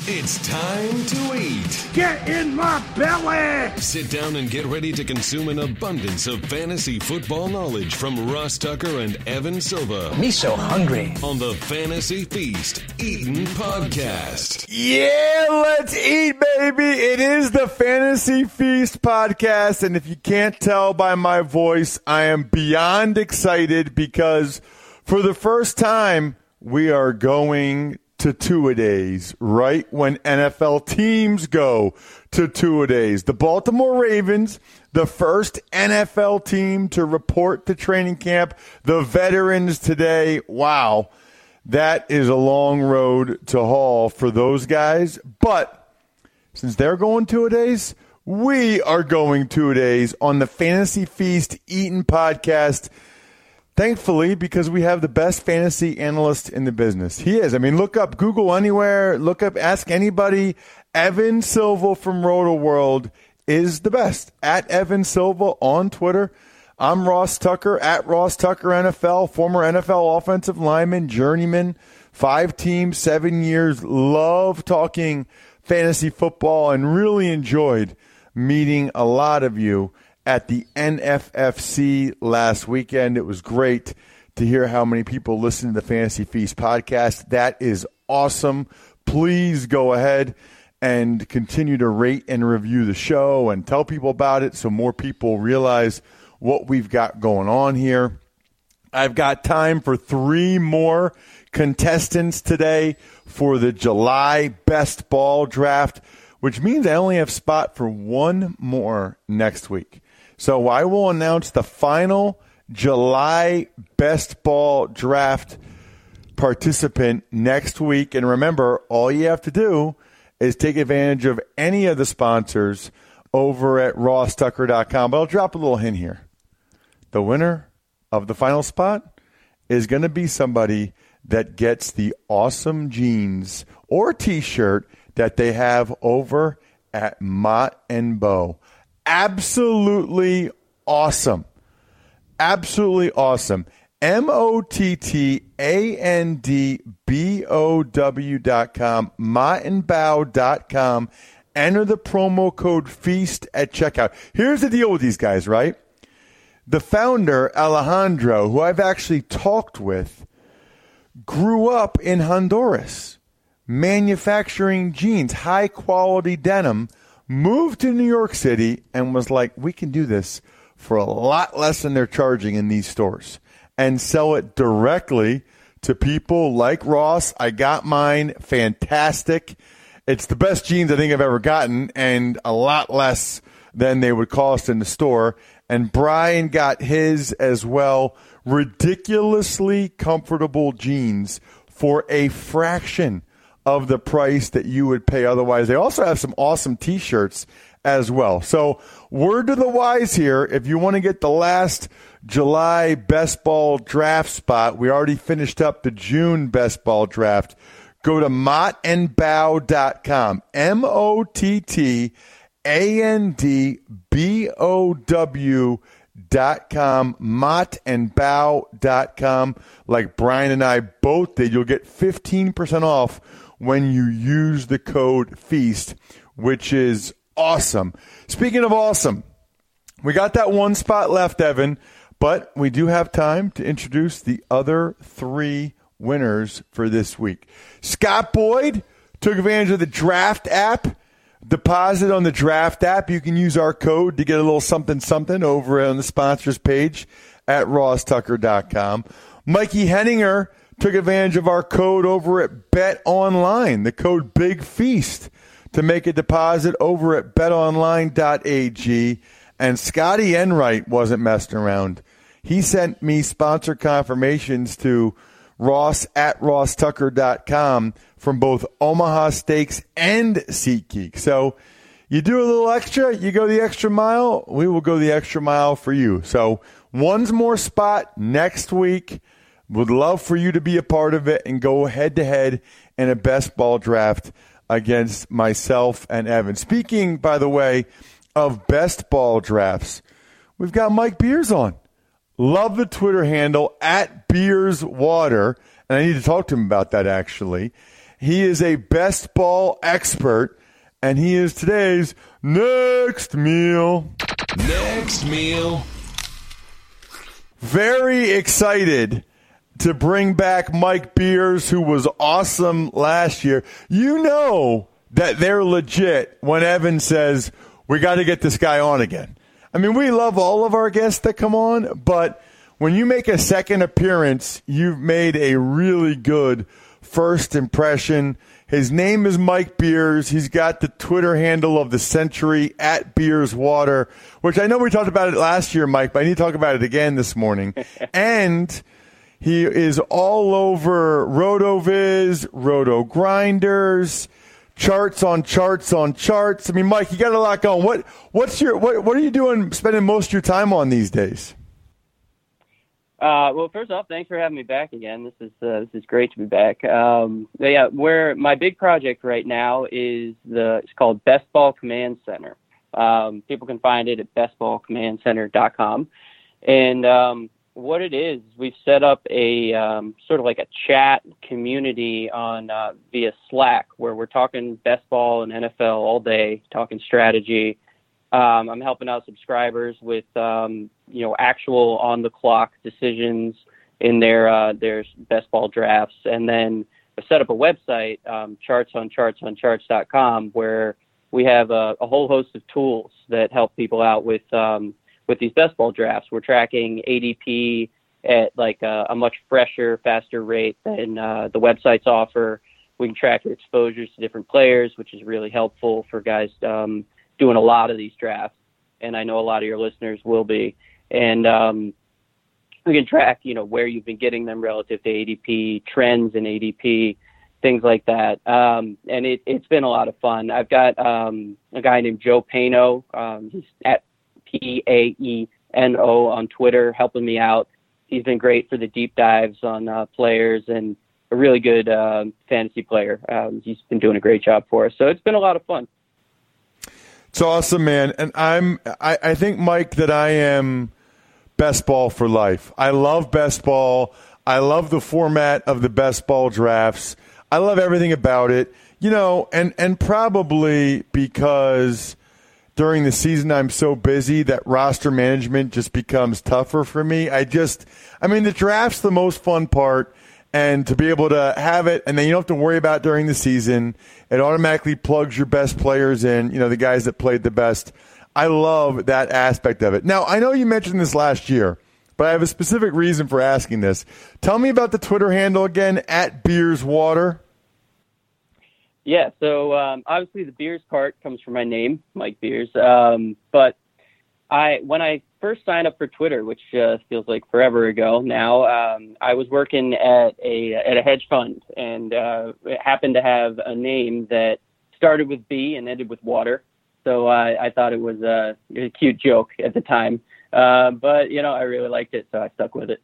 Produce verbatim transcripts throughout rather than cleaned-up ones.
It's time to eat. Get in my belly! Sit down and get ready to consume an abundance of fantasy football knowledge from Ross Tucker and Evan Silva. Me so hungry. On the Fantasy Feast Eatin' Podcast. Yeah, let's eat, baby. It is the Fantasy Feast Podcast. And if you can't tell by my voice, I am beyond excited because for the first time, we are going to two-a-days right when N F L teams go to two-a-days. The Baltimore Ravens, the first N F L team to report to training camp. The veterans today, wow, that is a long road to haul for those guys. But since they're going two-a-days, we are going two-a-days on the Fantasy Feast Eatin' Podcast. Thankfully, because we have the best fantasy analyst in the business. He is. I mean, look up Google anywhere. Look up, ask anybody. Evan Silva from Roto World is the best. At Evan Silva on Twitter. I'm Ross Tucker, at Ross Tucker N F L, former N F L offensive lineman, journeyman, five teams, seven years. Love talking fantasy football and really enjoyed meeting a lot of you at the N F F C last weekend. It was great to hear how many people listen to the Fantasy Feast podcast. That is awesome. Please go ahead and continue to rate and review the show and tell people about it so more people realize what we've got going on here. I've got time for three more contestants today for the July Best Ball Draft, which means I only have spot for one more next week. So I will announce the final July Best Ball Draft participant next week. And remember, all you have to do is take advantage of any of the sponsors over at ross tucker dot com. But I'll drop a little hint here. The winner of the final spot is going to be somebody that gets the awesome jeans or T-shirt that they have over at Mott and Bow. Absolutely awesome. Absolutely awesome. M O T T A N D B O W dot com, mott and bow dot com. Enter the promo code FEAST at checkout. Here's the deal with these guys, right? The founder, Alejandro, who I've actually talked with, grew up in Honduras, manufacturing jeans, high-quality denim, moved to New York City and was like, we can do this for a lot less than they're charging in these stores and sell it directly to people like Ross. I got mine. Fantastic. It's the best jeans I think I've ever gotten and a lot less than they would cost in the store. And Brian got his as well. Ridiculously comfortable jeans for a fraction of the price that you would pay otherwise. They also have some awesome T-shirts as well. So word to the wise here, if you want to get the last July Best Ball Draft spot, we already finished up the June Best Ball Draft, go to mott and bow dot com. M O T T A N D B O W dot com, mott and bow dot com. Like Brian and I both did, you'll get fifteen percent off when you use the code FEAST, which is awesome. Speaking of awesome, we got that one spot left, Evan, but we do have time to introduce the other three winners for this week. Scott Boyd took advantage of the Draft app. Deposit on the Draft app. You can use our code to get a little something something over on the sponsors page at ross tucker dot com. Mikey Henninger took advantage of our code over at Bet Online, the code Big Feast, to make a deposit over at bet online dot a g. And Scotty Enright wasn't messing around. He sent me sponsor confirmations to Ross at ross tucker dot com from both Omaha Steaks and SeatGeek. So you do a little extra, you go the extra mile, we will go the extra mile for you. So one's more spot next week. Would love for you to be a part of it and go head-to-head in a best ball draft against myself and Evan. Speaking, by the way, of best ball drafts, we've got Mike Beers on. Love the Twitter handle, at Beers Water. And I need to talk to him about that, actually. He is a best ball expert, and he is today's next meal. Next meal. Very excited to bring back Mike Beers, who was awesome last year. You know that they're legit when Evan says, we got to get this guy on again. I mean, we love all of our guests that come on, but when you make a second appearance, you've made a really good first impression. His name is Mike Beers. He's got the Twitter handle of the century, at Beers Water, which I know we talked about it last year, Mike, but I need to talk about it again this morning. And he is all over RotoViz, Roto Grinders, charts on charts on charts. I mean, Mike, you got a lot going. What what's your what what are you doing, spending most of your time on these days? Uh, well, first off, thanks for having me back again. This is uh, this is great to be back. Um, yeah, where my big project right now is the it's called Best Ball Command Center. Um, people can find it at best ball command center dot com, and um, what it is, we've set up a um, sort of like a chat community on uh, via Slack where we're talking best ball and N F L all day, talking strategy. Um, I'm helping out subscribers with, um, you know, actual on-the-clock decisions in their uh, their best ball drafts. And then I set up a website, um, charts on charts on charts dot com, where we have a, a whole host of tools that help people out with um, with these best ball drafts. We're tracking A D P at like a, a much fresher, faster rate than uh, the websites offer. We can track your exposures to different players, which is really helpful for guys um, doing a lot of these drafts, and I know a lot of your listeners will be. And um, we can track, you know, where you've been getting them relative to A D P, trends in A D P, things like that. Um, and it, it's been a lot of fun. I've got um, a guy named Joe Paino. Um, he's at P A E N O on Twitter, helping me out. He's been great for the deep dives on uh, players and a really good uh, fantasy player. Um, he's been doing a great job for us. So it's been a lot of fun. It's awesome, man. And I'm, I, I think, Mike, that I am best ball for life. I love best ball. I love the format of the best ball drafts. I love everything about it, you know, and, and probably because during the season I'm so busy that roster management just becomes tougher for me. I just, I mean, the draft's the most fun part. And to be able to have it, and then you don't have to worry about it during the season. It automatically plugs your best players in, you know, the guys that played the best. I love that aspect of it. Now, I know you mentioned this last year, but I have a specific reason for asking this. Tell me about the Twitter handle again, at Beers Water. Yeah, so um, obviously the Beers part comes from my name, Mike Beers. Um, but I when I first signed up for Twitter, which uh, feels like forever ago now, um, I was working at a at a hedge fund, and uh, it happened to have a name that started with B and ended with water. So uh, I thought it was a, a cute joke at the time, uh, but you know I really liked it, so I stuck with it.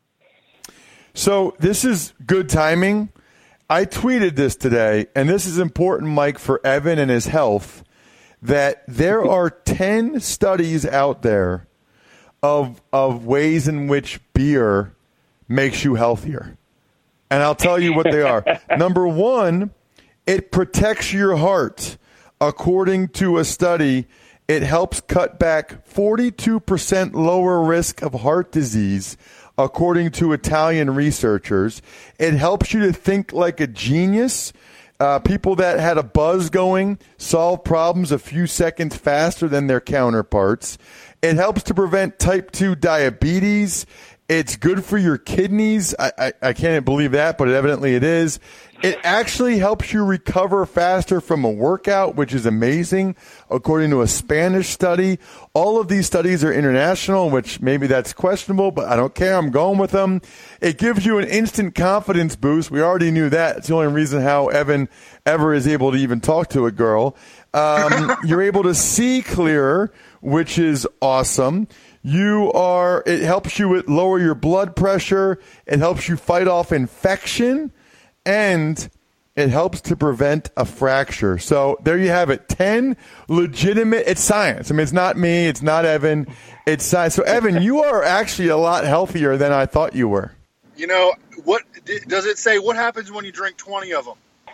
So this is good timing. I tweeted this today, and this is important, Mike, for Evan and his health, that there are ten studies out there of of ways in which beer makes you healthier. And I'll tell you what they are. Number one, it protects your heart. According to a study, it helps cut back forty-two percent lower risk of heart disease, according to Italian researchers. It helps you to think like a genius. Uh, people that had a buzz going solve problems a few seconds faster than their counterparts. It helps to prevent type two diabetes. It's good for your kidneys. I, I, I can't believe that, but evidently it is. It actually helps you recover faster from a workout, which is amazing, according to a Spanish study. All of these studies are international, which maybe that's questionable, but I don't care. I'm going with them. It gives you an instant confidence boost. We already knew that. It's the only reason how Evan ever is able to even talk to a girl. Um, you're able to see clearer, which is awesome. You are, it helps you with lower your blood pressure. It helps you fight off infection, and it helps to prevent a fracture. So there you have it. ten legitimate, it's science. I mean, it's not me. It's not Evan. It's science. So Evan, you are actually a lot healthier than I thought you were. You know, what does it say? What happens when you drink twenty of them?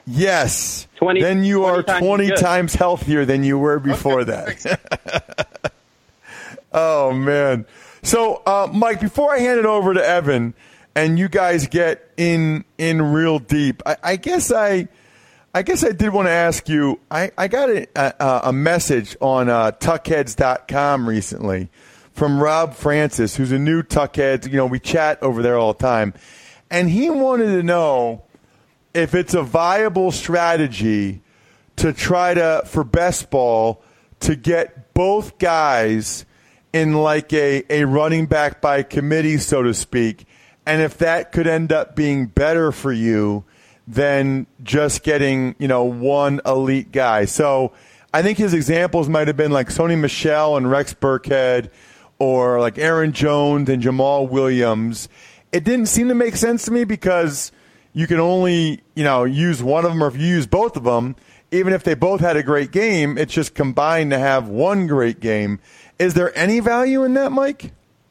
Yes. twenty, then you twenty are times twenty good. times healthier than you were before that. Oh, man. So, uh, Mike, before I hand it over to Evan and you guys get in in real deep, I, I guess I I guess I did want to ask you, I, I got a, a, a message on uh, tuckheads dot com recently from Rob Francis, who's a new Tuckhead. You know, we chat over there all the time. And he wanted to know if it's a viable strategy to try to, for best ball, to get both guys in like a, a running back by committee, so to speak, and if that could end up being better for you than just getting, you know, one elite guy. So I think his examples might have been like Sony Michel and Rex Burkhead, or like Aaron Jones and Jamal Williams. It didn't seem to make sense to me because you can only, you know, use one of them, or if you use both of them, even if they both had a great game, it's just combined to have one great game. Is there any value in that, Mike?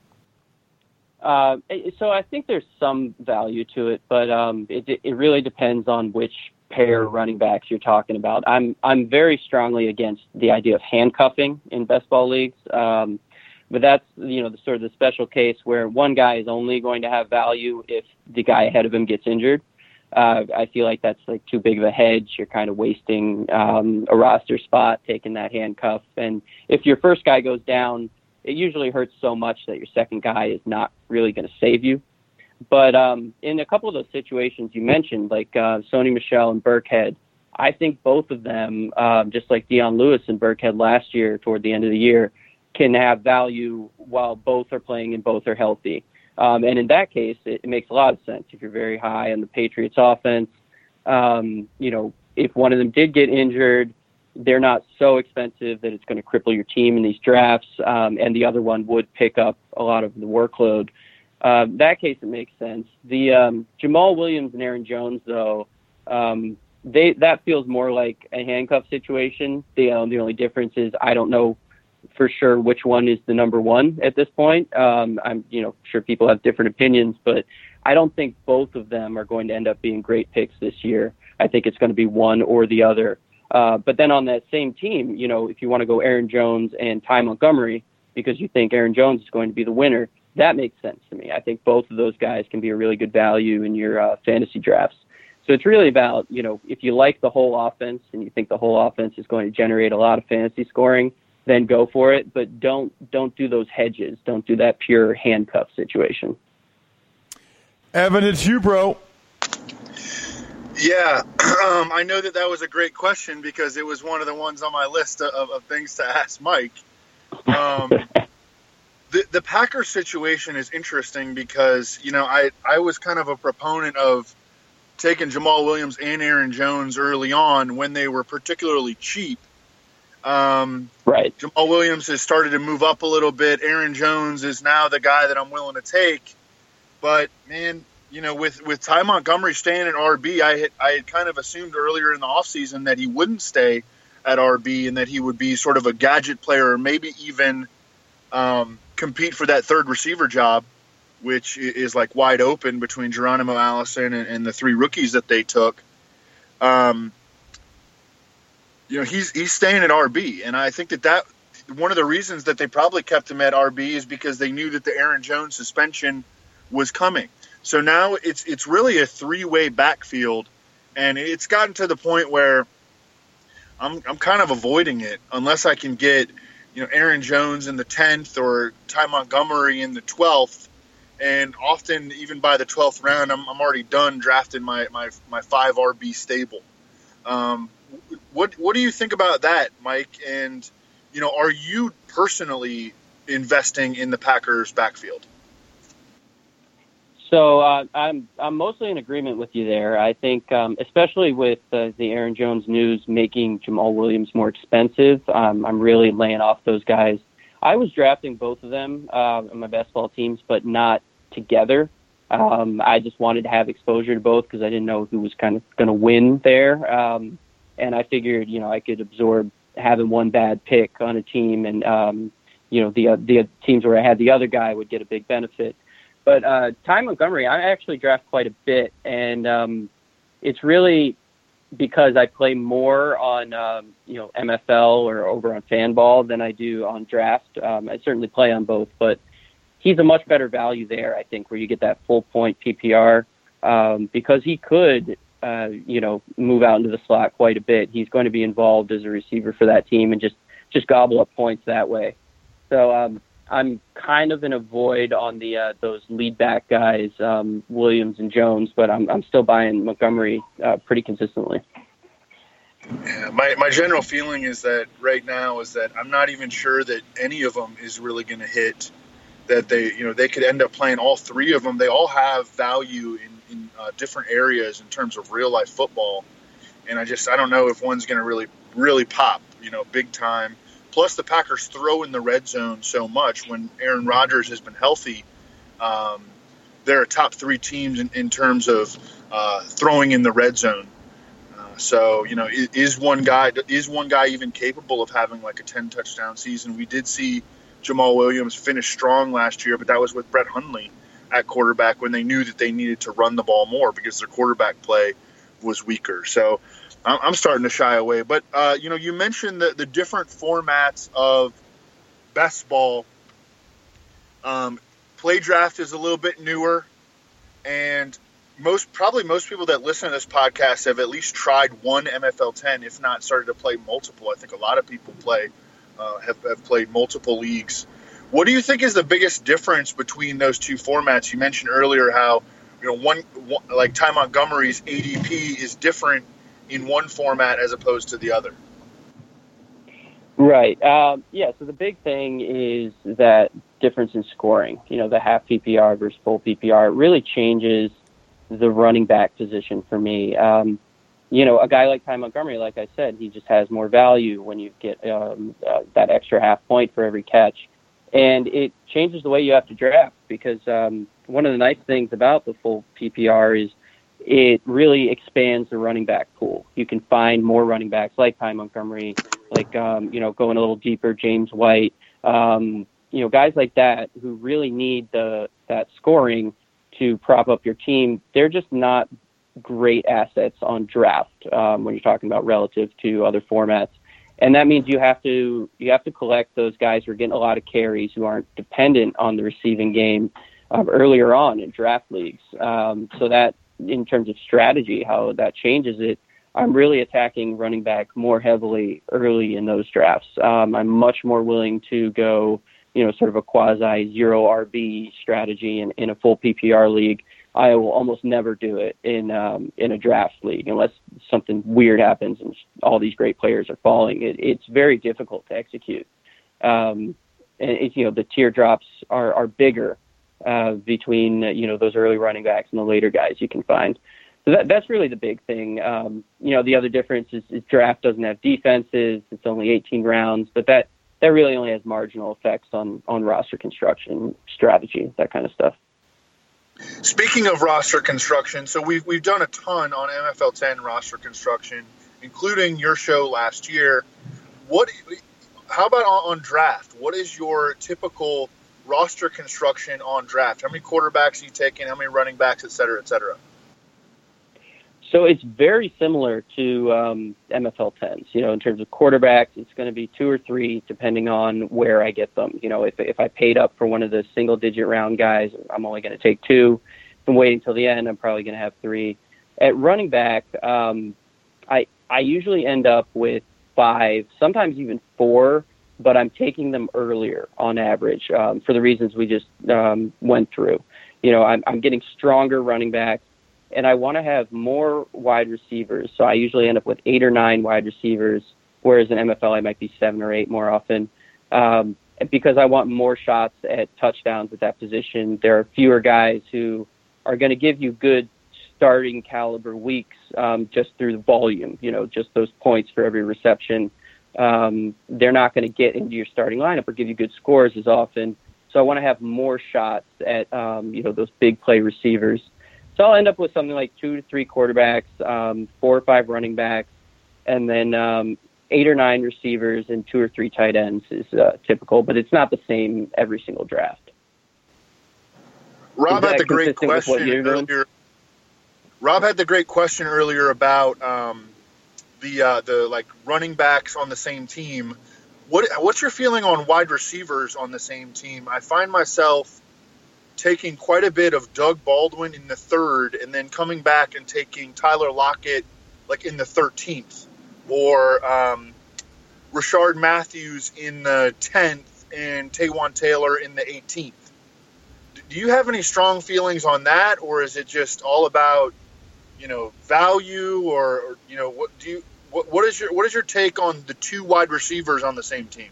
Uh, so I think there's some value to it, but um, it, it really depends on which pair of running backs you're talking about. I'm I'm very strongly against the idea of handcuffing in best ball leagues. Um, But that's, you know, the sort of the special case where one guy is only going to have value if the guy ahead of him gets injured. Uh, I feel like that's like too big of a hedge. You're kind of wasting um, a roster spot, taking that handcuff. And if your first guy goes down, it usually hurts so much that your second guy is not really going to save you. But um, in a couple of those situations you mentioned, like uh, Sony Michel and Burkhead, I think both of them, uh, just like Dion Lewis and Burkhead last year toward the end of the year, can have value while both are playing and both are healthy. Um, and in that case, it, it makes a lot of sense. If you're very high on the Patriots offense, um, you know, if one of them did get injured, they're not so expensive that it's going to cripple your team in these drafts, um, and the other one would pick up a lot of the workload. Uh, that case, it makes sense. The um, Jamal Williams and Aaron Jones, though, um, they that feels more like a handcuff situation. The, uh, the only difference is I don't know for sure which one is the number one at this point. Um, I'm, you know, sure people have different opinions, but I don't think both of them are going to end up being great picks this year. I think it's going to be one or the other. Uh, but then on that same team, you know, if you want to go Aaron Jones and Ty Montgomery because you think Aaron Jones is going to be the winner, that makes sense to me. I think both of those guys can be a really good value in your uh, fantasy drafts. So it's really about, you know, if you like the whole offense and you think the whole offense is going to generate a lot of fantasy scoring, then go for it, but don't don't do those hedges. Don't do that pure handcuff situation. Evan, it's you, bro. Yeah, um, I know that that was a great question because it was one of the ones on my list of, of things to ask Mike. Um, the the Packers situation is interesting because, you know, I, I was kind of a proponent of taking Jamal Williams and Aaron Jones early on when they were particularly cheap. Um, right. Jamal Williams has started to move up a little bit. Aaron Jones is now the guy that I'm willing to take. But, man, you know, with, with Ty Montgomery staying at R B, I had, I had kind of assumed earlier in the offseason that he wouldn't stay at R B and that he would be sort of a gadget player or maybe even um, compete for that third receiver job, which is like wide open between Geronimo Allison and, and the three rookies that they took. Um You know, he's he's staying at R B, and I think that, that one of the reasons that they probably kept him at R B is because they knew that the Aaron Jones suspension was coming. So now it's it's really a three-way backfield, and it's gotten to the point where I'm I'm kind of avoiding it unless I can get, you know, Aaron Jones in the tenth or Ty Montgomery in the twelfth, and often even by the twelfth round, I'm I'm already done drafting my my my five R B stable. Um, What what do you think about that, Mike? And, you know, are you personally investing in the Packers backfield? So uh, I'm I'm mostly in agreement with you there. I think, um, especially with uh, the Aaron Jones news making Jamal Williams more expensive, um, I'm really laying off those guys. I was drafting both of them uh, on my best ball teams, but not together. Um, I just wanted to have exposure to both because I didn't know who was kind of going to win there. Um, and I figured, you know, I could absorb having one bad pick on a team, and um, you know, the the teams where I had the other guy would get a big benefit. But uh, Ty Montgomery, I actually draft quite a bit, and um, it's really because I play more on, um, you know, M F L or over on Fanball than I do on Draft. Um, I certainly play on both, but he's a much better value there, I think, where you get that full point P P R, um, because he could, uh, you know, move out into the slot quite a bit. He's going to be involved as a receiver for that team and just, just gobble up points that way. So um, I'm kind of in a void on the uh, those lead back guys, um, Williams and Jones, but I'm I'm still buying Montgomery uh, pretty consistently. Yeah, my my general feeling is that right now is that I'm not even sure that any of them is really going to hit. That they you know they could end up playing all three of them. They all have value in in uh, different areas in terms of real life football, and I just I don't know if one's going to really really pop, you know, big time. Plus, the Packers throw in the red zone so much. When Aaron Rodgers has been healthy, um, they're a top three teams in, in terms of uh, throwing in the red zone. Uh, so, you know, is, is one guy is one guy even capable of having like a ten touchdown season? We did see Jamal Williams finish strong last year, but that was with Brett Hundley at quarterback when they knew that they needed to run the ball more because their quarterback play was weaker. So I'm starting to shy away. But, uh, you know, you mentioned the, the different formats of best ball. Um, play draft is a little bit newer. And most probably most people that listen to this podcast have at least tried one M F L ten, if not started to play multiple. I think a lot of people play uh, have, have played multiple leagues. What do you think is the biggest difference between those two formats? You mentioned earlier how, you know, one, one like Ty Montgomery's A D P is different in one format as opposed to the other. Right. Um, yeah, so the big thing is that difference in scoring. You know, the half P P R versus full P P R. It really changes the running back position for me. Um, you know, a guy like Ty Montgomery, like I said, he just has more value when you get um, uh, that extra half point for every catch. And it changes the way you have to draft because um, one of the nice things about the full P P R is it really expands the running back pool. You can find more running backs like Ty Montgomery, like, um, you know, going a little deeper, James White, um, you know, guys like that who really need the that scoring to prop up your team. They're just not great assets on draft um, when you're talking about relative to other formats. And that means you have to you have to collect those guys who are getting a lot of carries, who aren't dependent on the receiving game um, earlier on in draft leagues. Um, so that, in terms of strategy, how that changes it, I'm really attacking running back more heavily early in those drafts. Um, I'm much more willing to go, you know, sort of a quasi zero R B strategy in, in a full P P R league. I will almost never do it in um, in a draft league unless something weird happens and all these great players are falling. It, it's very difficult to execute. Um, and it's, you know, the teardrops are, are bigger Uh, between, uh, you know, those early running backs and the later guys you can find. So that, that's really the big thing. Um, you know, the other difference is, is draft doesn't have defenses. It's only eighteen rounds, but that, that really only has marginal effects on, on roster construction, strategy, that kind of stuff. Speaking of roster construction, so we've, we've done a ton on M F L ten roster construction, including your show last year. What, how about on, on draft? What is your typical roster construction on draft? How many quarterbacks are you taking? How many running backs, et cetera, et cetera? So it's very similar to um, M F L tens. You know, in terms of quarterbacks, it's going to be two or three depending on where I get them. You know, if if I paid up for one of the single-digit round guys, I'm only going to take two. If I'm waiting till the end, I'm probably going to have three. At running back, um, I I usually end up with five, sometimes even four, but I'm taking them earlier on average um, for the reasons we just um, went through. You know, I'm, I'm getting stronger running backs, and I want to have more wide receivers. So I usually end up with eight or nine wide receivers, whereas in M F L I might be seven or eight more often um, because I want more shots at touchdowns at that position. There are fewer guys who are going to give you good starting caliber weeks um, just through the volume, you know, just those points for every reception. Um, they're not going to get into your starting lineup or give you good scores as often. So I want to have more shots at, um, you know, those big play receivers. So I'll end up with something like two to three quarterbacks, um, four or five running backs, and then um, eight or nine receivers and two or three tight ends is uh, typical, but it's not the same every single draft. Rob had the great question earlier. Rob had the great question earlier about, um, the uh, the like running backs on the same team. What what's your feeling on wide receivers on the same team? I find myself taking quite a bit of Doug Baldwin in the third, and then coming back and taking Tyler Lockett like in the thirteenth, or um, Rashard Matthews in the tenth, and Taywan Taylor in the eighteenth. Do you have any strong feelings on that, or is it just all about, you know, value, or, or you know, what do you what, what is your what is your take on the two wide receivers on the same team?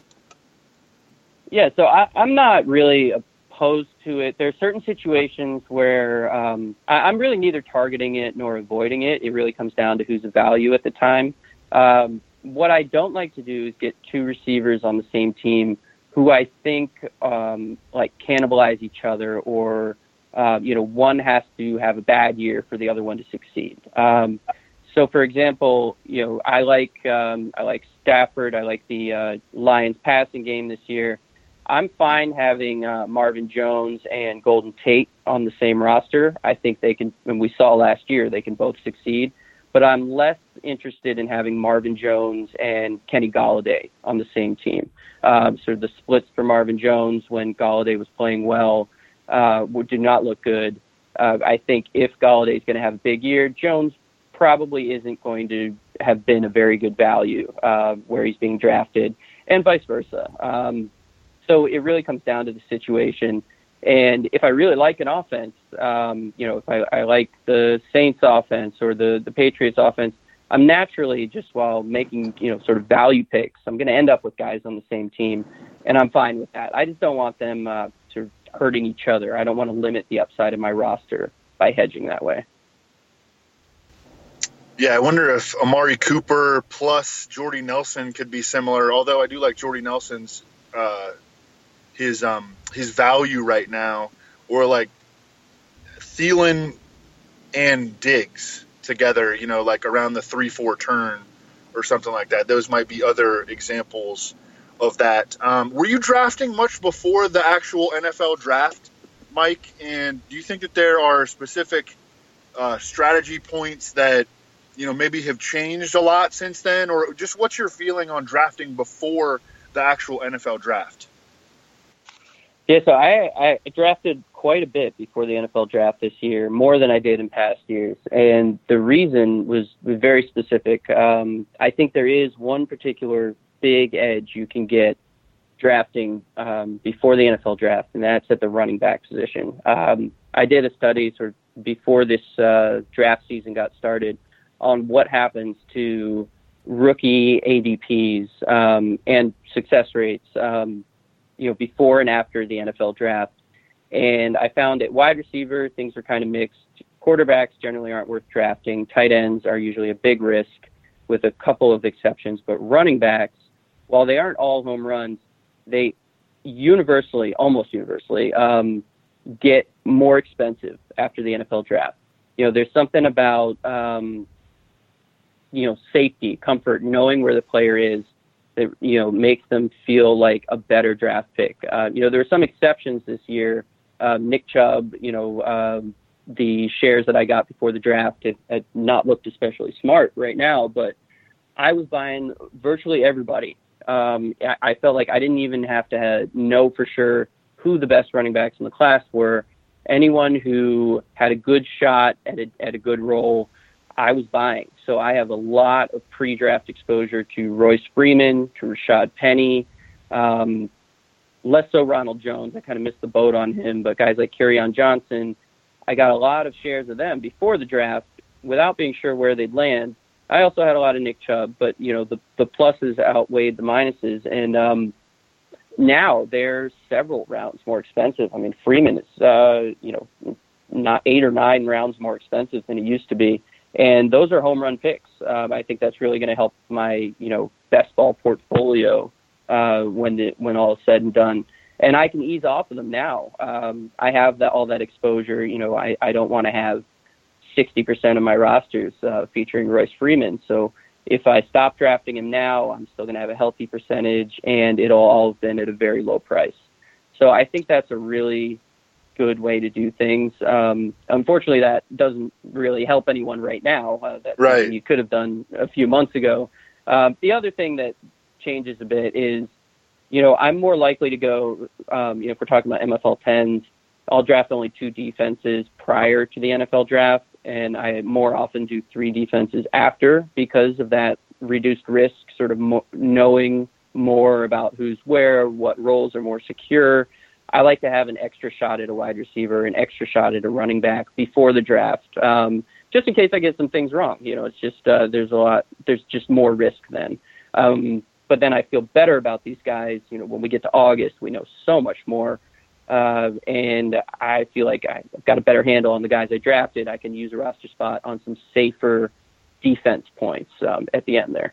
Yeah, so I, I'm not really opposed to it. There are certain situations where um, I, I'm really neither targeting it nor avoiding it. It really comes down to who's of value at the time. Um, what I don't like to do is get two receivers on the same team who I think um, like cannibalize each other, or uh, you know, one has to have a bad year for the other one to succeed. Um, so, for example, you know, I like um, I like Stafford. I like the uh, Lions passing game this year. I'm fine having uh, Marvin Jones and Golden Tate on the same roster. I think they can, and we saw last year, they can both succeed. But I'm less interested in having Marvin Jones and Kenny Golladay on the same team. Um, so the splits for Marvin Jones when Golladay was playing well uh, do not look good. Uh, I think if Golladay is going to have a big year, Jones probably isn't going to have been a very good value uh, where he's being drafted, and vice versa. Um, so it really comes down to the situation. And if I really like an offense, um, you know, if I, I like the Saints offense or the, the Patriots offense, I'm naturally, just while making, you know, sort of value picks, I'm going to end up with guys on the same team, and I'm fine with that. I just don't want them uh, sort of hurting each other. I don't want to limit the upside of my roster by hedging that way. Yeah, I wonder if Amari Cooper plus Jordy Nelson could be similar, although I do like Jordy Nelson's uh, his um, his value right now, or like Thielen and Diggs together, you know, like around the three four turn or something like that. Those might be other examples of that. Um, were you drafting much before the actual N F L draft, Mike? And do you think that there are specific uh, strategy points that, you know, maybe have changed a lot since then? Or just what's your feeling on drafting before the actual N F L draft? Yeah, so I, I drafted quite a bit before the N F L draft this year, more than I did in past years. And the reason was very specific. Um, I think there is one particular big edge you can get drafting um, before the N F L draft, and that's at the running back position. Um, I did a study sort of before this uh, draft season got started on what happens to rookie A D Ps um, and success rates, um, you know, before and after the N F L draft. And I found at wide receiver, things are kind of mixed. Quarterbacks generally aren't worth drafting. Tight ends are usually a big risk, with a couple of exceptions. But running backs, while they aren't all home runs, they universally, almost universally, um, get more expensive after the N F L draft. You know, there's something about, um, you know, safety, comfort, knowing where the player is, that, you know, makes them feel like a better draft pick. Uh, you know, there were some exceptions this year. Uh, Nick Chubb, you know, um, the shares that I got before the draft had, had not looked especially smart right now, but I was buying virtually everybody. Um, I, I felt like I didn't even have to have, know for sure who the best running backs in the class were. Anyone who had a good shot at a, at a good role, I was buying. So I have a lot of pre-draft exposure to Royce Freeman, to Rashad Penny, um, less so Ronald Jones. I kind of missed the boat on him, but guys like Kerryon Johnson, I got a lot of shares of them before the draft without being sure where they'd land. I also had a lot of Nick Chubb, but, you know, the, the pluses outweighed the minuses. And um, now they're several rounds more expensive. I mean, Freeman is, uh, you know, not eight or nine rounds more expensive than he used to be. And those are home run picks. Um, I think that's really going to help my, you know, best ball portfolio uh, when the, when all is said and done. And I can ease off of them now. Um, I have that, all that exposure. You know, I, I don't want to have sixty percent of my rosters uh, featuring Royce Freeman. So if I stop drafting him now, I'm still going to have a healthy percentage, and it'll all have been at a very low price. So I think that's a really good way to do things. Um, unfortunately, that doesn't really help anyone right now. Uh, that's right. something you could have done a few months ago. Um, the other thing that changes a bit is, you know, I'm more likely to go, um, you know, if we're talking about M F L tens, I'll draft only two defenses prior to the N F L draft, and I more often do three defenses after because of that reduced risk, sort of mo- knowing more about who's where, what roles are more secure. I like to have an extra shot at a wide receiver, an extra shot at a running back before the draft, um, just in case I get some things wrong. You know, it's just uh, there's a lot, there's just more risk then. Um, but then I feel better about these guys. You know, when we get to August, we know so much more. Uh, and I feel like I've got a better handle on the guys I drafted. I can use a roster spot on some safer defense points um, at the end there.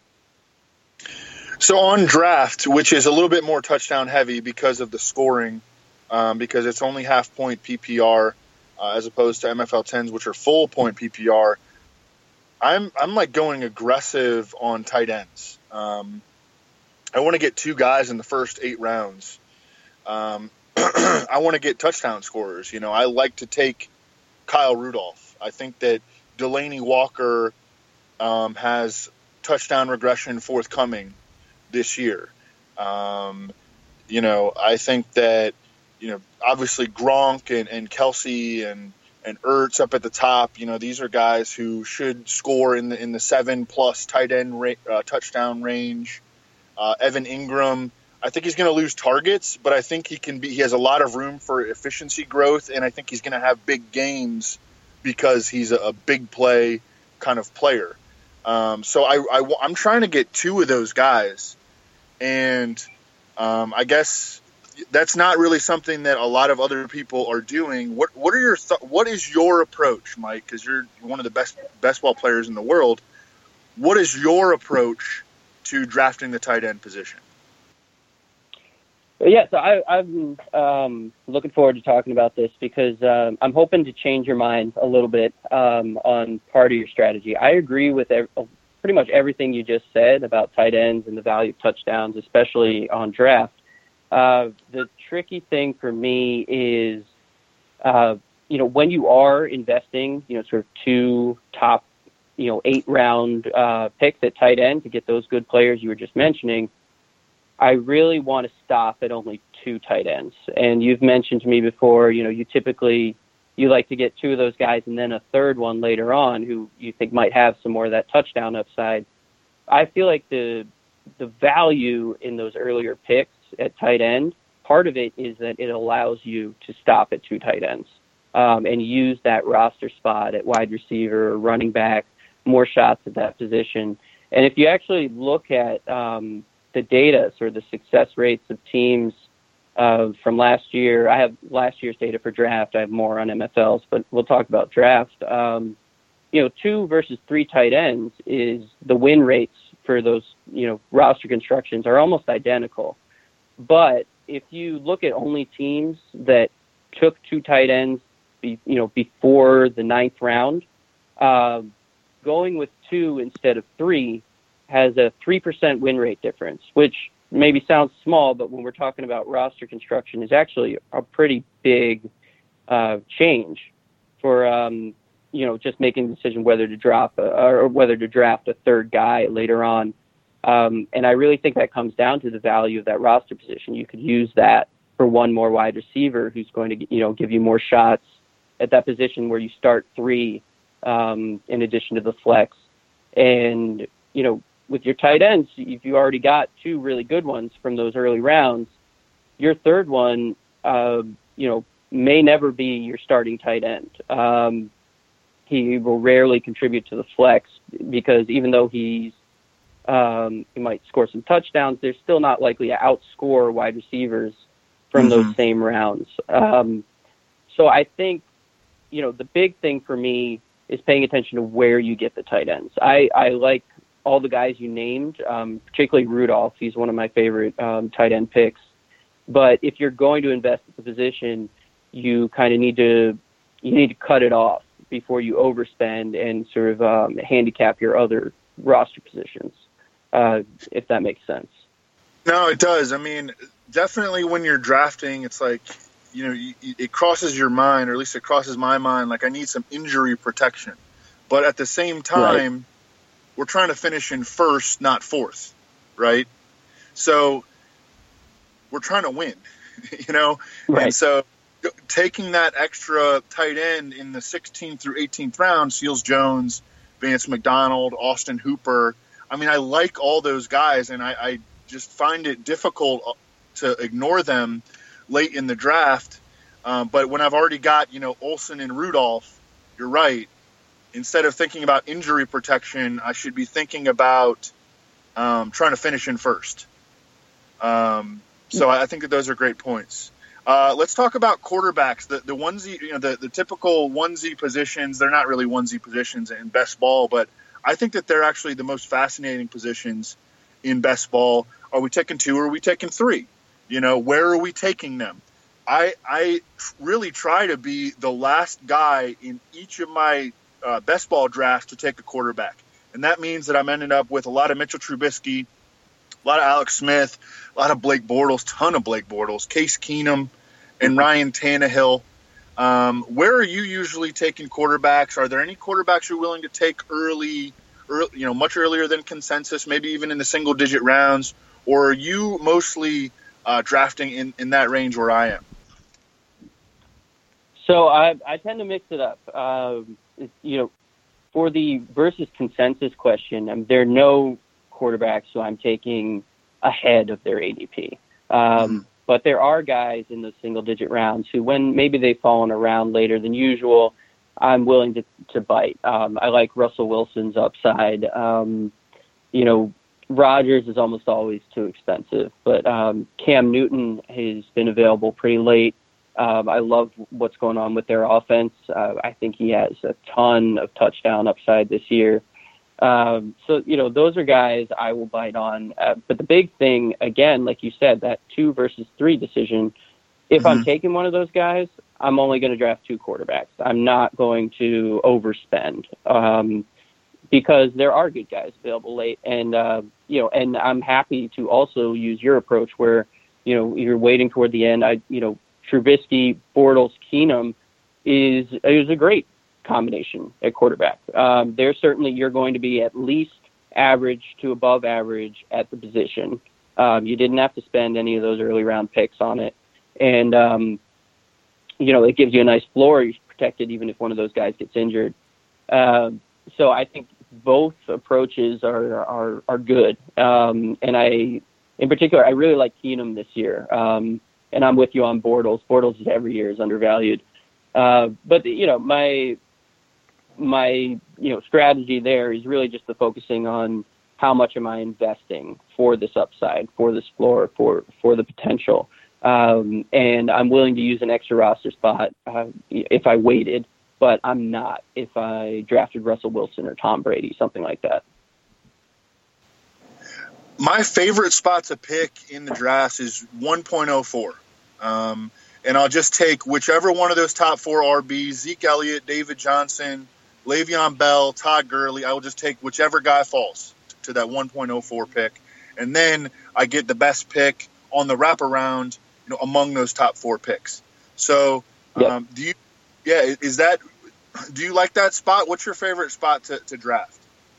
So on draft, which is a little bit more touchdown heavy because of the scoring, um, because it's only half point P P R uh, as opposed to M F L tens, which are full point P P R. I'm I'm like going aggressive on tight ends. Um, I want to get two guys in the first eight rounds. Um, I want to get touchdown scorers. You know, I like to take Kyle Rudolph. I think that Delaney Walker um, has touchdown regression forthcoming this year. Um, you know, I think that, you know, obviously Gronk and, and Kelsey and, and Ertz up at the top, you know, these are guys who should score in the, in the seven plus tight end ra- uh, touchdown range. Uh, Evan Ingram, I think he's going to lose targets, but I think he can be, he has a lot of room for efficiency growth. And I think he's going to have big games because he's a, a big play kind of player. Um, so I, I, I'm trying to get two of those guys. And um, I guess that's not really something that a lot of other people are doing. What what are your th- what is your approach, Mike? Because you're one of the best best ball players in the world. What is your approach to drafting the tight end position? Yeah, so I, I'm um, looking forward to talking about this because um, I'm hoping to change your mind a little bit um, on part of your strategy. I agree with every, pretty much everything you just said about tight ends and the value of touchdowns, especially on draft. Uh, the tricky thing for me is, uh, you know, when you are investing, you know, sort of two top, you know, eight round uh, picks at tight end to get those good players you were just mentioning, I really want to stop at only two tight ends. And you've mentioned to me before, you know, you typically, you like to get two of those guys and then a third one later on who you think might have some more of that touchdown upside. I feel like the the value in those earlier picks at tight end, part of it is that it allows you to stop at two tight ends um, and use that roster spot at wide receiver or running back, more shots at that position. And if you actually look at um, the data, sort of the success rates of teams uh, from last year, I have last year's data for draft. I have more on M F Ls, but we'll talk about draft. Um, you know, two versus three tight ends is the win rates for those, you know, roster constructions are almost identical. But if you look at only teams that took two tight ends, be, you know, before the ninth round, uh, going with two instead of three has a three percent win rate difference, which maybe sounds small, but when we're talking about roster construction is actually a pretty big uh, change for, um, you know, just making the decision whether to drop a, or whether to draft a third guy later on. Um, and I really think that comes down to the value of that roster position. You could use that for one more wide receiver who's going to, you know, give you more shots at that position where you start three um, in addition to the flex. And, you know, with your tight ends, if you already got two really good ones from those early rounds, your third one, uh, you know, may never be your starting tight end. Um, he will rarely contribute to the flex because even though he's Um, he might score some touchdowns, they're still not likely to outscore wide receivers from mm-hmm. those same rounds. Um, so I think, you know, the big thing for me is paying attention to where you get the tight ends. I, I like all the guys you named, um, particularly Rudolph. He's one of my favorite um, tight end picks. But if you're going to invest in the position, you kind of need to you need to cut it off before you overspend and sort of um, handicap your other roster positions. Uh, if that makes sense. No, it does. I mean, definitely when you're drafting, it's like you know, you, it crosses your mind, or at least it crosses my mind, like I need some injury protection. But at the same time, right. we're trying to finish in first, not fourth, right? So we're trying to win, you know? Right. And so taking that extra tight end in the sixteenth through eighteenth round, Seals Jones, Vance McDonald, Austin Hooper, I mean, I like all those guys, and I, I just find it difficult to ignore them late in the draft. Um, but when I've already got, you know, Olsen and Rudolph, you're right. Instead of thinking about injury protection, I should be thinking about um, trying to finish in first. Um, so I think that those are great points. Uh, let's talk about quarterbacks. The the onesie, you know, the, the typical onesie positions. They're not really onesie positions in best ball, but I think that they're actually the most fascinating positions in best ball. Are we taking two or are we taking three? You know, where are we taking them? I I really try to be the last guy in each of my uh, best ball drafts to take a quarterback. And that means that I'm ending up with a lot of Mitchell Trubisky, a lot of Alex Smith, a lot of Blake Bortles, ton of Blake Bortles, Case Keenum, and Ryan Tannehill. Um, where are you usually taking quarterbacks? Are there any quarterbacks you're willing to take early, early, you know, much earlier than consensus, maybe even in the single-digit rounds? Or are you mostly uh, drafting in, in that range where I am? So I, I tend to mix it up. Um, you know, for the versus consensus question, um, there are no quarterbacks who I'm taking ahead of their A D P. Um, mm-hmm. But there are guys in those single-digit rounds who, when maybe they've fallen around later than usual, I'm willing to, to bite. Um, I like Russell Wilson's upside. Um, you know, Rodgers is almost always too expensive, but um, Cam Newton has been available pretty late. Um, I love what's going on with their offense. Uh, I think he has a ton of touchdown upside this year. Um, so, you know, those are guys I will bite on. Uh, but the big thing, again, like you said, that two versus three decision, if mm-hmm. I'm taking one of those guys, I'm only going to draft two quarterbacks. I'm not going to overspend um, because there are good guys available late. And, uh, you know, and I'm happy to also use your approach where, you know, you're waiting toward the end. I, you know, Trubisky, Bortles, Keenum is, is a great combination at quarterback. Um, there's certainly, you're going to be at least average to above average at the position. Um, you didn't have to spend any of those early round picks on it. And, um, you know, it gives you a nice floor. You're protected even if one of those guys gets injured. Uh, so I think both approaches are, are, are good. Um, and I, in particular, I really like Keenum this year. Um, and I'm with you on Bortles. Bortles is every year is undervalued. Uh, but, you know, my, my, you know, strategy there is really just the focusing on how much am I investing for this upside, for this floor, for, for the potential. Um, and I'm willing to use an extra roster spot uh, if I waited, but I'm not if I drafted Russell Wilson or Tom Brady, something like that. My favorite spot to pick in the draft is one point oh four. Um, and I'll just take whichever one of those top four R Bs, Zeke Elliott, David Johnson, Le'Veon Bell, Todd Gurley. I will just take whichever guy falls to that one point oh four pick. And then I get the best pick on the wraparound, you know, among those top four picks. So um, yeah. do you, yeah, is that, do you like that spot? What's your favorite spot to, to draft?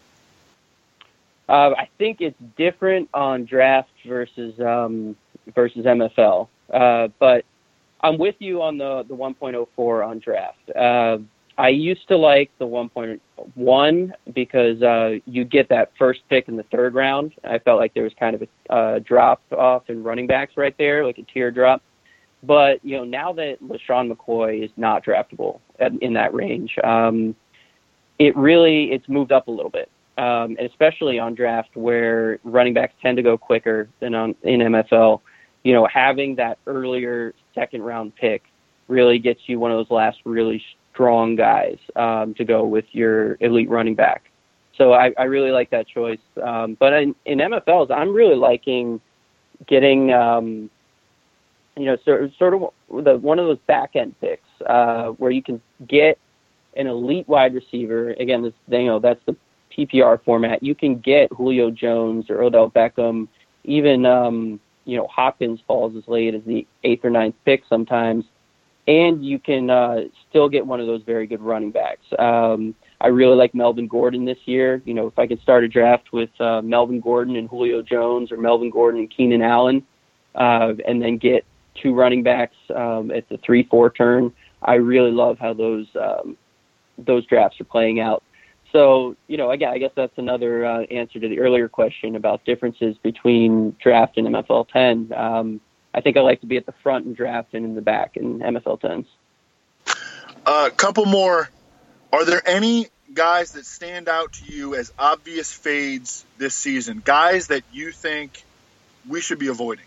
Uh, I think it's different on draft versus, um, versus M F L. Uh, but I'm with you on the, the one point oh four on draft. Uh, I used to like the one point one because uh, you get that first pick in the third round. I felt like there was kind of a uh, drop off in running backs right there, like a teardrop. But, you know, now that LaShawn McCoy is not draftable at, in that range, um, it really, it's moved up a little bit. Um, and especially on draft where running backs tend to go quicker than on in M F L. You know, having that earlier second round pick really gets you one of those last really strong guys um, to go with your elite running back. So I, I really like that choice. Um, but in, in M F Ls, I'm really liking getting, um, you know, sort, sort of the, one of those back end picks uh, where you can get an elite wide receiver. Again, this, you know, that's the P P R format. You can get Julio Jones or Odell Beckham, even, um, you know, Hopkins falls as late as the eighth or ninth pick sometimes. and you can uh, still get one of those very good running backs. Um, I really like Melvin Gordon this year. You know, if I could start a draft with uh, Melvin Gordon and Julio Jones, or Melvin Gordon and Keenan Allen, uh, and then get two running backs um, at the three four turn, I really love how those um, those drafts are playing out. So, you know, again, I guess that's another uh, answer to the earlier question about differences between draft and M F L ten. Um, I think I like to be at the front in draft and in the back in M F L tens. A uh, couple more. Are there any guys that stand out to you as obvious fades this season? Guys that you think we should be avoiding?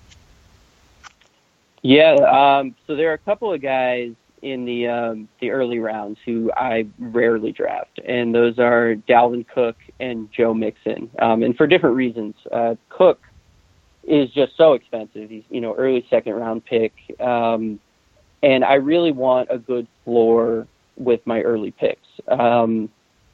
Yeah, um, so there are a couple of guys in the um, the early rounds who I rarely draft, and those are Dalvin Cook and Joe Mixon, um, and for different reasons. Uh, Cook is just so expensive. He's, you know, early second round pick, um, and I really want a good floor with my early picks. Um,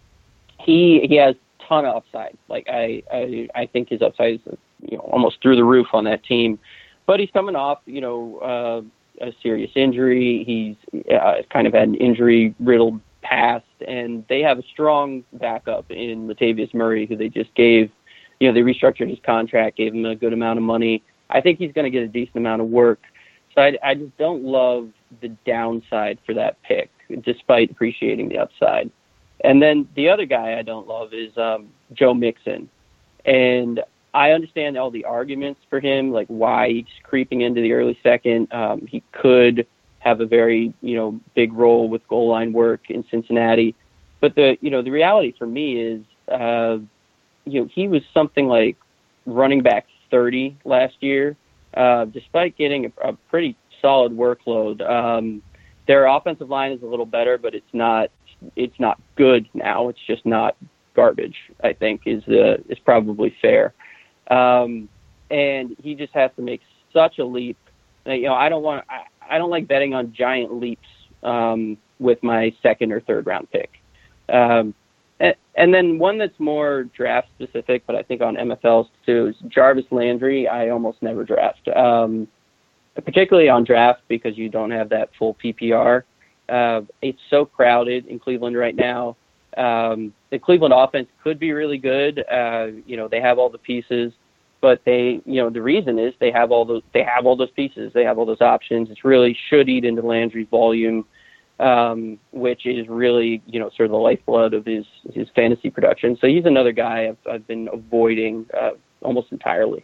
he he has a ton of upside. Like I, I I think his upside is, you know, almost through the roof on that team. But he's coming off, you know, uh, a serious injury. He's uh, kind of had an injury-riddled past, and they have a strong backup in Latavius Murray, who they just gave, you know, they restructured his contract, gave him a good amount of money. I think he's going to get a decent amount of work. So I, I just don't love the downside for that pick, despite appreciating the upside. And then the other guy I don't love is um, Joe Mixon. And I understand all the arguments for him, like why he's creeping into the early second. Um, he could have a very, you know, big role with goal line work in Cincinnati. But the, you know, the reality for me is, uh, you know, he was something like running back thirty last year, uh, despite getting a, a pretty solid workload. Um, their offensive line is a little better, but it's not, it's not good now. It's just not garbage, I think, is uh, is probably fair. Um, and he just has to make such a leap. You know, I don't want, I, I don't like betting on giant leaps, um, with my second or third round pick. Um, and, and then one that's more draft specific, but I think on M F Ls too, is Jarvis Landry. I almost never draft, um, particularly on draft because you don't have that full P P R. Uh, it's so crowded in Cleveland right now. Um, the Cleveland offense could be really good. Uh, you know, they have all the pieces, but they, you know, the reason is they have all those, they have all those pieces. They have all those options. It's really should eat into Landry's volume, um, which is really, you know, sort of the lifeblood of his, his fantasy production. So he's another guy I've, I've been avoiding, uh, almost entirely.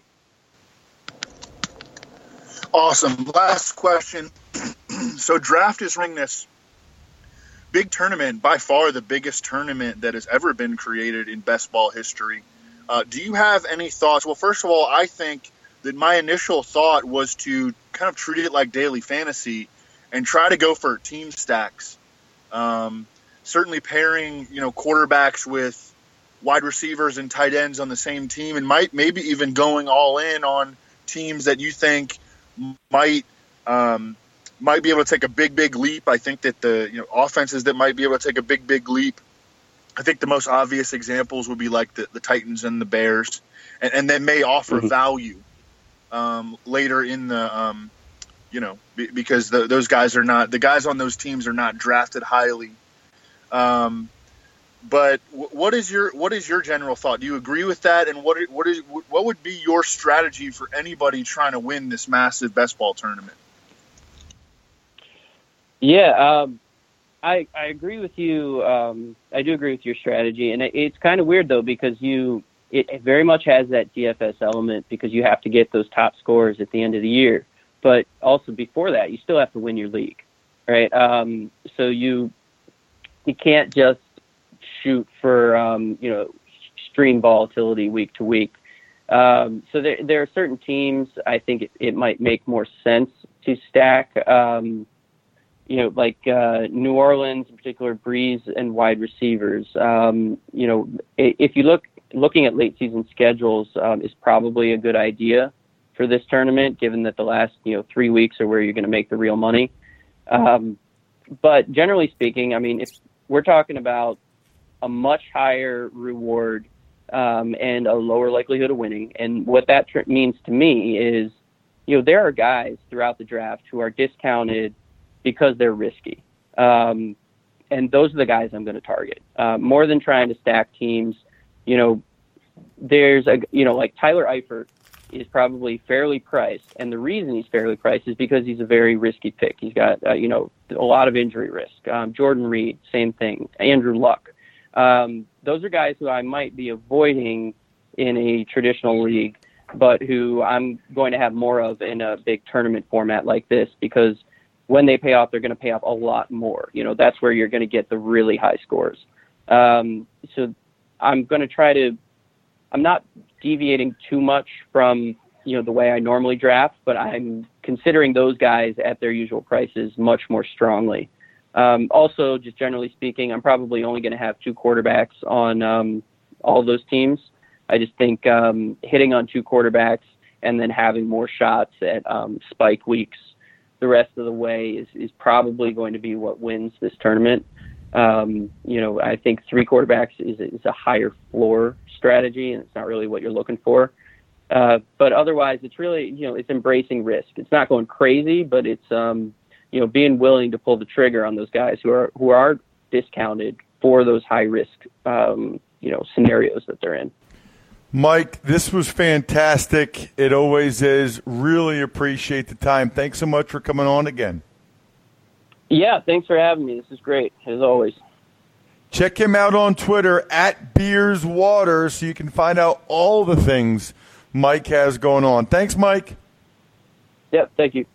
Awesome. Last question. So draft is running this big tournament, by far the biggest tournament that has ever been created in best ball history. Uh, do you have any thoughts? Well, first of all, I think that my initial thought was to kind of treat it like daily fantasy and try to go for team stacks. Um, certainly pairing, you know, quarterbacks with wide receivers and tight ends on the same team, and might maybe even going all in on teams that you think might um, – might be able to take a big, big leap. I think that the you know offenses that might be able to take a big, big leap, I think the most obvious examples would be like the, the Titans and the Bears, and, and that may offer mm-hmm. value um, later in the, um, you know, b- because the, those guys are not, the guys on those teams are not drafted highly. Um, but w- what is your what is your general thought? Do you agree with that? And what what is what would be your strategy for anybody trying to win this massive best ball tournament? Yeah, um, I I agree with you. Um, I do agree with your strategy, and it, it's kind of weird though because you it, it very much has that D F S element because you have to get those top scores at the end of the year, but also before that you still have to win your league, right? Um, so you you can't just shoot for um, you know extreme volatility week to week. Um, so there there are certain teams I think it, it might make more sense to stack. Um, You know, like uh, New Orleans, in particular, Breeze and wide receivers. Um, you know, if you look looking at late season schedules, um, is probably a good idea for this tournament, given that the last you know three weeks are where you're going to make the real money. Um, but generally speaking, I mean, if we're talking about a much higher reward um, and a lower likelihood of winning, and what that tr- means to me is, you know, there are guys throughout the draft who are discounted because they're risky. Um, and those are the guys I'm going to target. Uh, more than trying to stack teams, you know, there's a, you know, like Tyler Eifert is probably fairly priced. And the reason he's fairly priced is because he's a very risky pick. He's got, uh, you know, a lot of injury risk. Um, Jordan Reed, same thing. Andrew Luck. Um, those are guys who I might be avoiding in a traditional league, but who I'm going to have more of in a big tournament format like this, because when they pay off, they're going to pay off a lot more. You know, that's where you're going to get the really high scores. Um, so I'm going to try to, I'm not deviating too much from, you know, the way I normally draft, but I'm considering those guys at their usual prices much more strongly. Um, also, just generally speaking, I'm probably only going to have two quarterbacks on um, all those teams. I just think um, hitting on two quarterbacks and then having more shots at um, spike weeks the rest of the way is, is probably going to be what wins this tournament. Um, you know, I think three quarterbacks is, is a higher floor strategy, and it's not really what you're looking for. Uh, but otherwise, it's really, you know, it's embracing risk. It's not going crazy, but it's, um, you know, being willing to pull the trigger on those guys who are who are discounted for those high risk, um, you know, scenarios that they're in. Mike, this was fantastic. It always is. Really appreciate the time. Thanks so much for coming on again. Yeah, thanks for having me. This is great, as always. Check him out on Twitter, at Beers Water, so you can find out all the things Mike has going on. Thanks, Mike. Yep, thank you.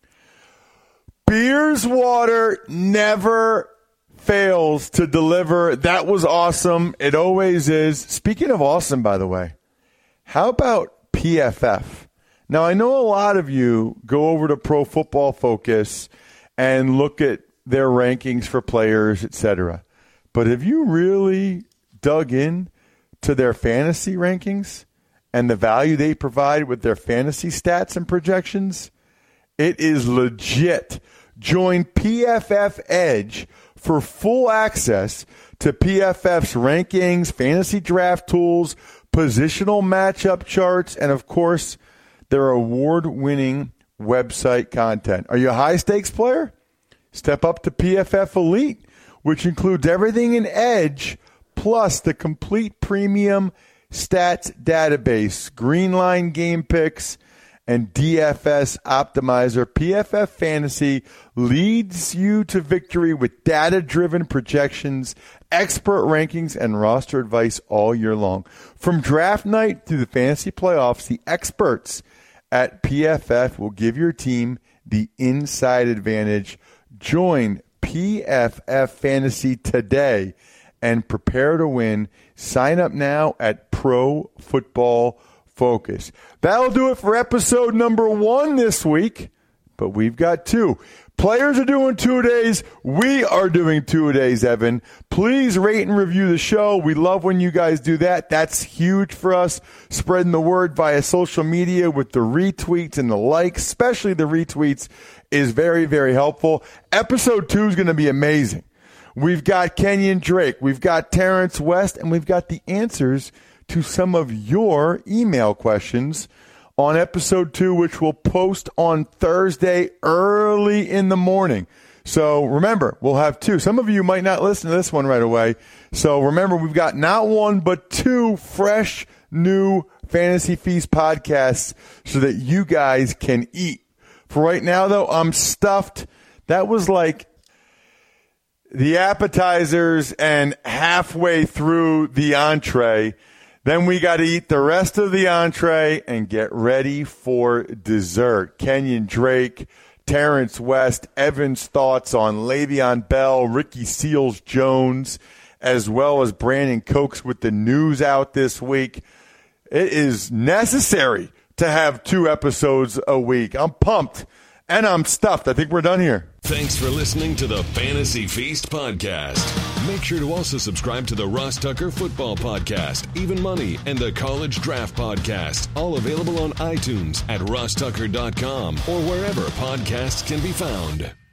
Beers Water never fails to deliver. That was awesome. It always is. Speaking of awesome, by the way, how about P F F? Now, I know a lot of you go over to Pro Football Focus and look at their rankings for players, et cetera. But have you really dug in to their fantasy rankings and the value they provide with their fantasy stats and projections? It is legit. Join P F F Edge for full access to P F F's rankings, fantasy draft tools, positional matchup charts, and, of course, their award-winning website content. Are you a high-stakes player? Step up to P F F Elite, which includes everything in Edge, plus the complete premium stats database, Greenline game picks, and D F S Optimizer. P F F Fantasy leads you to victory with data-driven projections, expert rankings, and roster advice all year long. From draft night to the fantasy playoffs, the experts at P F F will give your team the inside advantage. Join P F F Fantasy today and prepare to win. Sign up now at Pro Football Focus. That'll do it for episode number one this week, but we've got two. Players are doing two-a-days. We are doing two-a-days, Evan. Please rate and review the show. We love when you guys do that. That's huge for us. Spreading the word via social media with the retweets and the likes, especially the retweets, is very, very helpful. Episode two is going to be amazing. We've got Kenyon Drake, we've got Terrence West, and we've got the answers to some of your email questions on episode two, which we'll post on Thursday early in the morning. So remember, we'll have two. Some of you might not listen to this one right away. So remember, we've got not one, but two fresh, new Fantasy Feast podcasts so that you guys can eat. For right now, though, I'm stuffed. That was like the appetizers and halfway through the entree. Then we got to eat the rest of the entree and get ready for dessert. Kenyon Drake, Terrence West, Evan's thoughts on Le'Veon Bell, Ricky Seals-Jones, as well as Brandon Cooks with the news out this week. It is necessary to have two episodes a week. I'm pumped and I'm stuffed. I think we're done here. Thanks for listening to the Fantasy Feast podcast. Make sure to also subscribe to the Ross Tucker Football Podcast, Even Money, and the College Draft Podcast, all available on iTunes, at ross tucker dot com, or wherever podcasts can be found.